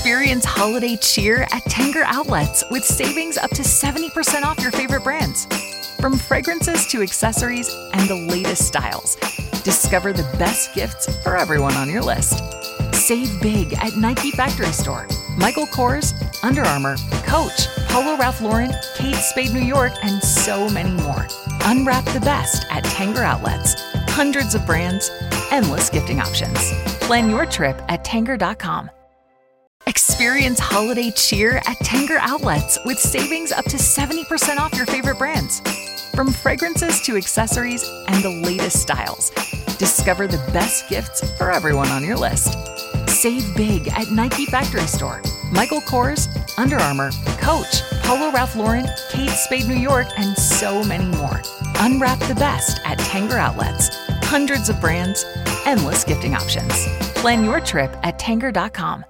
Experience holiday cheer at Tanger Outlets with savings up to 70% off your favorite brands. From fragrances to accessories and the latest styles, discover the best gifts for everyone on your list. Save big at Nike Factory Store, Michael Kors, Under Armour, Coach, Polo Ralph Lauren, Kate Spade New York, and so many more. Unwrap the best at Tanger Outlets. Hundreds of brands, endless gifting options. Plan your trip at Tanger.com. Experience holiday cheer at Tanger Outlets with savings up to 70% off your favorite brands. From fragrances to accessories and the latest styles, discover the best gifts for everyone on your list. Save big at Nike Factory Store, Michael Kors, Under Armour, Coach, Polo Ralph Lauren, Kate Spade New York, and so many more. Unwrap the best at Tanger Outlets. Hundreds of brands, endless gifting options. Plan your trip at Tanger.com.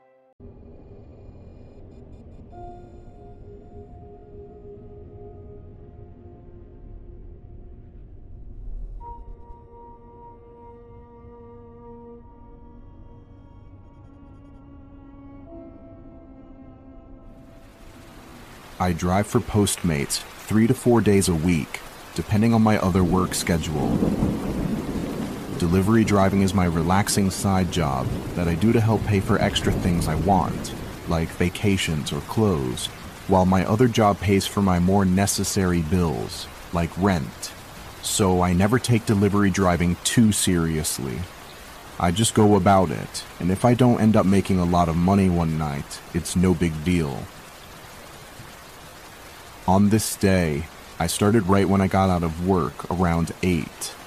I drive for Postmates 3 to 4 days a week, depending on my other work schedule. Delivery driving is my relaxing side job that I do to help pay for extra things I want, like vacations or clothes, while my other job pays for my more necessary bills, like rent. So I never take delivery driving too seriously. I just go about it, and if I don't end up making a lot of money one night, it's no big deal. On this day, I started right when I got out of work, around 8.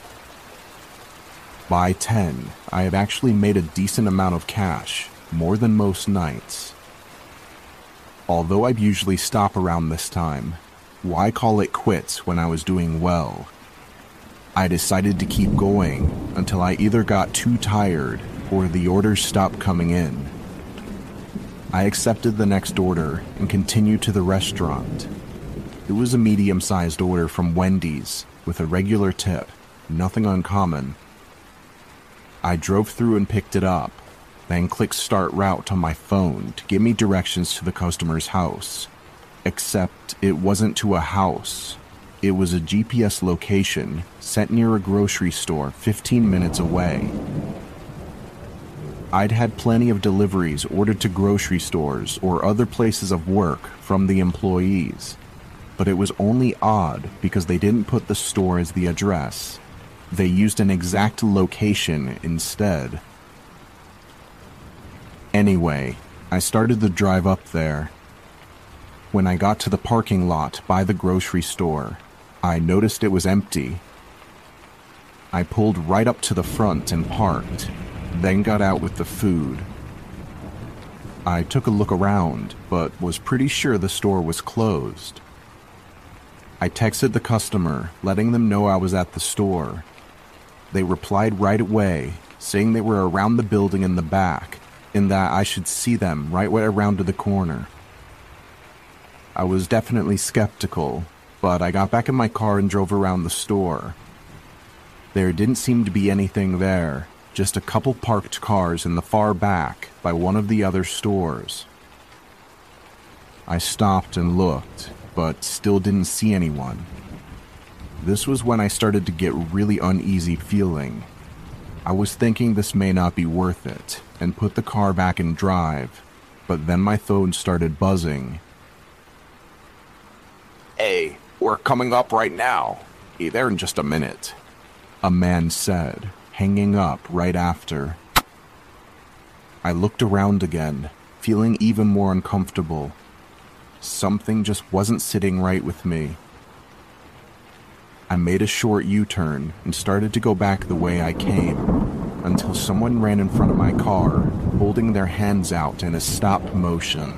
By 10, I have actually made a decent amount of cash, more than most nights. Although I'd usually stop around this time, why call it quits when I was doing well? I decided to keep going until I either got too tired or the orders stopped coming in. I accepted the next order and continued to the restaurant. It was a medium-sized order from Wendy's with a regular tip, nothing uncommon. I drove through and picked it up, then clicked start route on my phone to give me directions to the customer's house. Except it wasn't to a house. It was a GPS location set near a grocery store 15 minutes away. I'd had plenty of deliveries ordered to grocery stores or other places of work from the employees. But it was only odd because they didn't put the store as the address. They used an exact location instead. Anyway, I started the drive up there. When I got to the parking lot by the grocery store, I noticed it was empty. I pulled right up to the front and parked, then got out with the food. I took a look around, but was pretty sure the store was closed. I texted the customer, letting them know I was at the store. They replied right away, saying they were around the building in the back, and that I should see them right way around to the corner. I was definitely skeptical, but I got back in my car and drove around the store. There didn't seem to be anything there, just a couple parked cars in the far back by one of the other stores. I stopped and looked, but still didn't see anyone. This was when I started to get really uneasy feeling. I was thinking this may not be worth it, and put the car back in drive, but then my phone started buzzing. "Hey, we're coming up right now. Be there in just a minute," a man said, hanging up right after. I looked around again, feeling even more uncomfortable. Something just wasn't sitting right with me. I made a short U-turn and started to go back the way I came, until someone ran in front of my car, holding their hands out in a stop motion.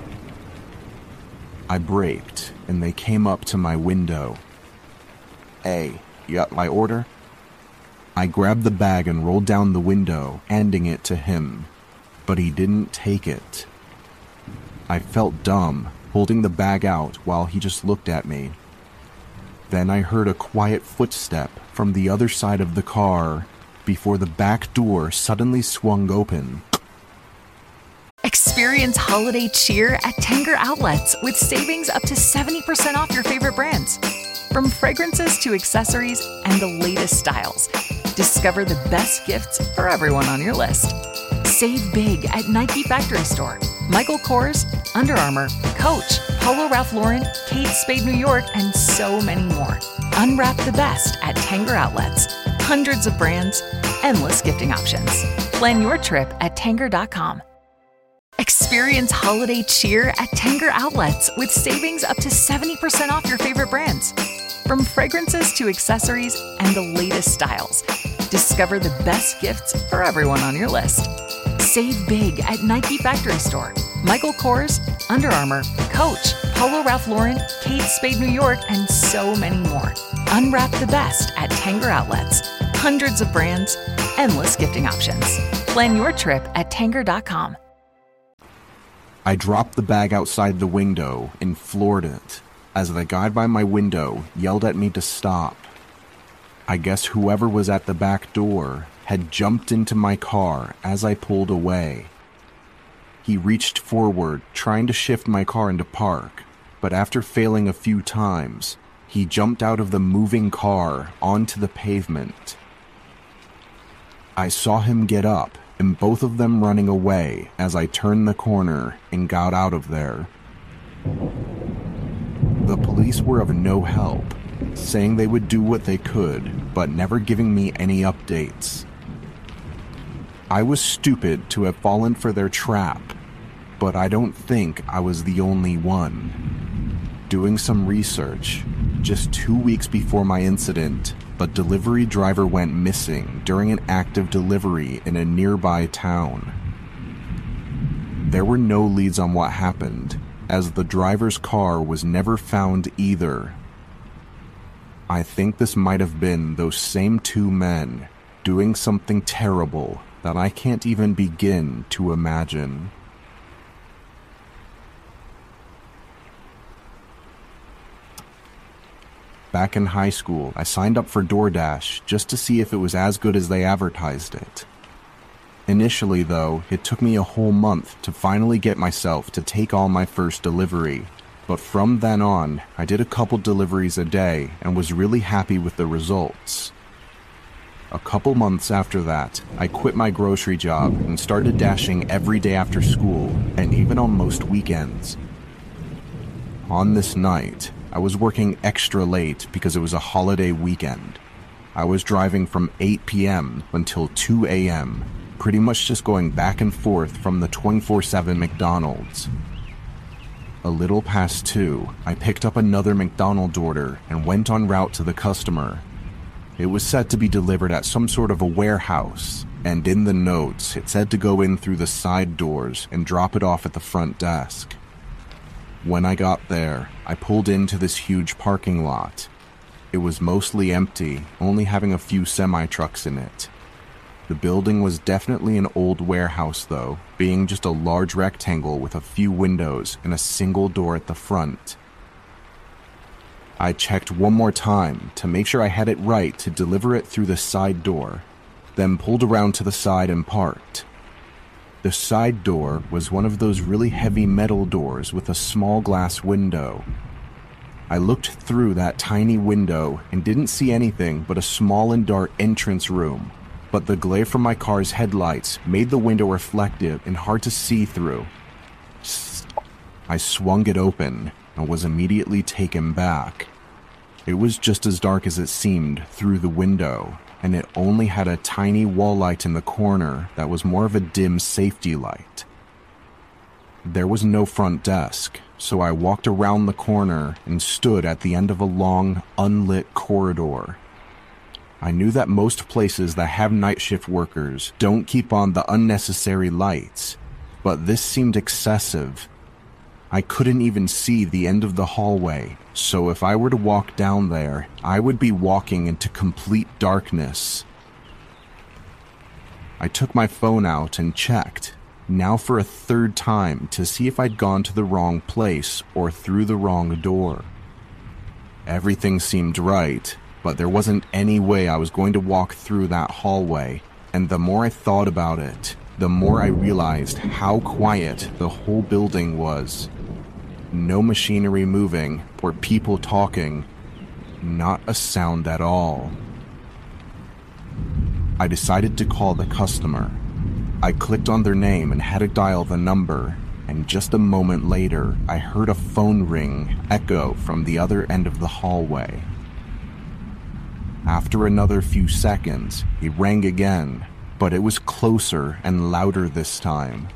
I braked, and they came up to my window. "Hey, you got my order?" I grabbed the bag and rolled down the window, handing it to him, but he didn't take it. I felt dumb, holding the bag out while he just looked at me. Then I heard a quiet footstep from the other side of the car before the back door suddenly swung open. Experience holiday cheer at Tanger Outlets with savings up to 70% off your favorite brands. From fragrances to accessories and the latest styles, discover the best gifts for everyone on your list. Save big at Nike Factory Store, Michael Kors, Under Armour, Coach, Polo Ralph Lauren, Kate Spade New York, and so many more. Unwrap the best at Tanger Outlets. Hundreds of brands, endless gifting options. Plan your trip at Tanger.com. Experience holiday cheer at Tanger Outlets with savings up to 70% off your favorite brands. From fragrances to accessories and the latest styles, discover the best gifts for everyone on your list. Save big at Nike Factory Store, Michael Kors, Under Armour, Coach, Polo Ralph Lauren, Kate Spade New York, and so many more. Unwrap the best at Tanger Outlets. Hundreds of brands, endless gifting options. Plan your trip at Tanger.com. I dropped the bag outside the window and floored it as the guy by my window yelled at me to stop. I guess whoever was at the back door had jumped into my car as I pulled away. He reached forward, trying to shift my car into park, but after failing a few times, he jumped out of the moving car onto the pavement. I saw him get up and both of them running away as I turned the corner and got out of there. The police were of no help, saying they would do what they could, but never giving me any updates. I was stupid to have fallen for their trap, but I don't think I was the only one. Doing some research, just 2 weeks before my incident, a delivery driver went missing during an active delivery in a nearby town. There were no leads on what happened, as the driver's car was never found either. I think this might have been those same two men doing something terrible that I can't even begin to imagine. Back in high school, I signed up for DoorDash just to see if it was as good as they advertised it. Initially, though, it took me a whole month to finally get myself to take on my first delivery. But from then on, I did a couple deliveries a day and was really happy with the results. A couple months after that, I quit my grocery job and started dashing every day after school and even on most weekends. On this night, I was working extra late because it was a holiday weekend. I was driving from 8 p.m. until 2 a.m., pretty much just going back and forth from the 24/7 McDonald's. A little past 2, I picked up another McDonald's order and went en route to the customer. It was set to be delivered at some sort of a warehouse, and in the notes, it said to go in through the side doors and drop it off at the front desk. When I got there, I pulled into this huge parking lot. It was mostly empty, only having a few semi-trucks in it. The building was definitely an old warehouse though, being just a large rectangle with a few windows and a single door at the front. I checked one more time to make sure I had it right to deliver it through the side door, then pulled around to the side and parked. The side door was one of those really heavy metal doors with a small glass window. I looked through that tiny window and didn't see anything but a small and dark entrance room, but the glare from my car's headlights made the window reflective and hard to see through. I swung it open and was immediately taken back. It was just as dark as it seemed through the window, and it only had a tiny wall light in the corner that was more of a dim safety light. There was no front desk, so I walked around the corner and stood at the end of a long, unlit corridor. I knew that most places that have night shift workers don't keep on the unnecessary lights, but this seemed excessive. I couldn't even see the end of the hallway, so if I were to walk down there, I would be walking into complete darkness. I took my phone out and checked, now for a third time, to see if I'd gone to the wrong place or through the wrong door. Everything seemed right, but there wasn't any way I was going to walk through that hallway, and the more I thought about it, the more I realized how quiet the whole building was. No machinery moving or people talking. Not a sound at all. I decided to call the customer. I clicked on their name and had to dial the number, and just a moment later, I heard a phone ring echo from the other end of the hallway. After another few seconds, it rang again, but it was closer and louder this time.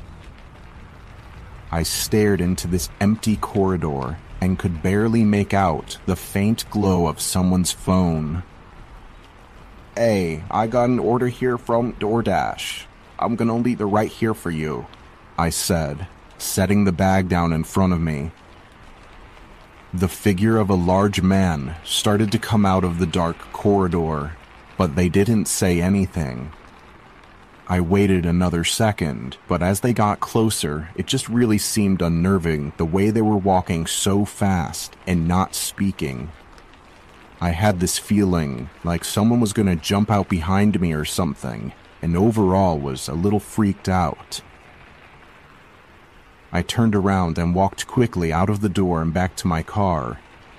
I stared into this empty corridor and could barely make out the faint glow of someone's phone. "Hey, I got an order here from DoorDash. I'm gonna leave it right here for you," I said, setting the bag down in front of me. The figure of a large man started to come out of the dark corridor, but they didn't say anything. I waited another second, but as they got closer, it just really seemed unnerving the way they were walking so fast and not speaking. I had this feeling like someone was going to jump out behind me or something, and overall was a little freaked out. I turned around and walked quickly out of the door and back to my car.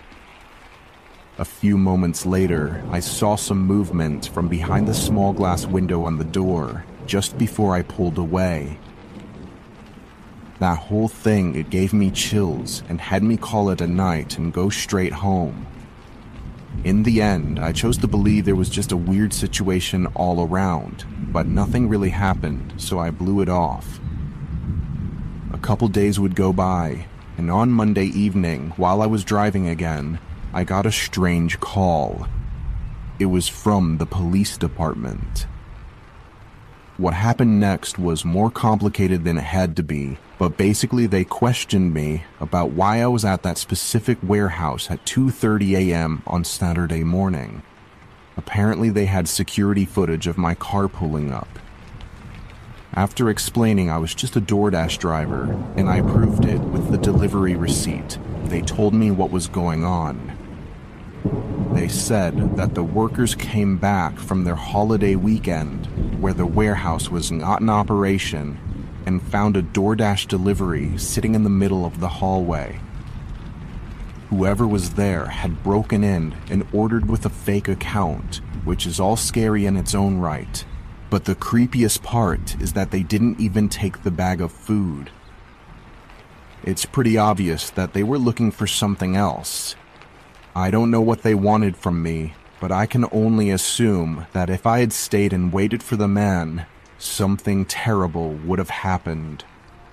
A few moments later, I saw some movement from behind the small glass window on the door, just before I pulled away. That whole thing, it gave me chills and had me call it a night and go straight home. In the end, I chose to believe there was just a weird situation all around, but nothing really happened, so I blew it off. A couple days would go by, and on Monday evening, while I was driving again, I got a strange call. It was from the police department. What happened next was more complicated than it had to be, but basically they questioned me about why I was at that specific warehouse at 2:30 a.m. on Saturday morning. Apparently they had security footage of my car pulling up. After explaining I was just a DoorDash driver, and I proved it with the delivery receipt, they told me what was going on. They said that the workers came back from their holiday weekend, where the warehouse was not in operation, and found a DoorDash delivery sitting in the middle of the hallway. Whoever was there had broken in and ordered with a fake account, which is all scary in its own right. But the creepiest part is that they didn't even take the bag of food. It's pretty obvious that they were looking for something else. I don't know what they wanted from me, but I can only assume that if I had stayed and waited for the man, something terrible would have happened.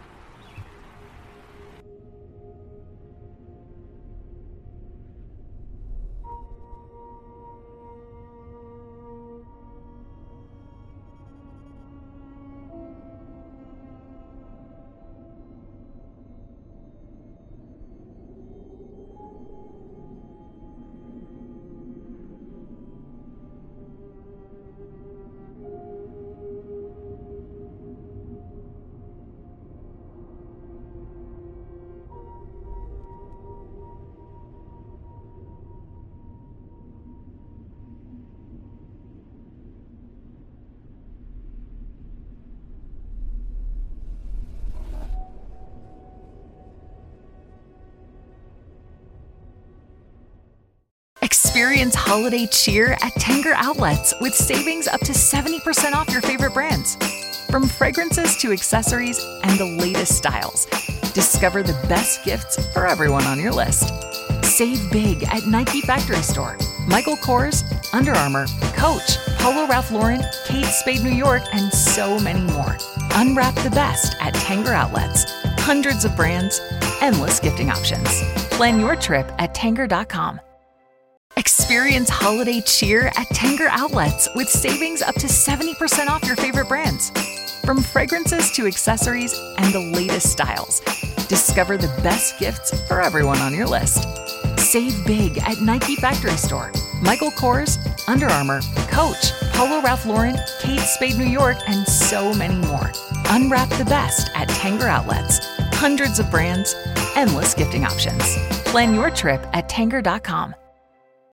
Experience holiday cheer at Tanger Outlets with savings up to 70% off your favorite brands. From fragrances to accessories and the latest styles, discover the best gifts for everyone on your list. Save big at Nike Factory Store, Michael Kors, Under Armour, Coach, Polo Ralph Lauren, Kate Spade New York, and so many more. Unwrap the best at Tanger Outlets. Hundreds of brands, endless gifting options. Plan your trip at Tanger.com. Experience holiday cheer at Tanger Outlets with savings up to 70% off your favorite brands. From fragrances to accessories and the latest styles, discover the best gifts for everyone on your list. Save big at Nike Factory Store, Michael Kors, Under Armour, Coach, Polo Ralph Lauren, Kate Spade New York, and so many more. Unwrap the best at Tanger Outlets. Hundreds of brands, endless gifting options. Plan your trip at Tanger.com.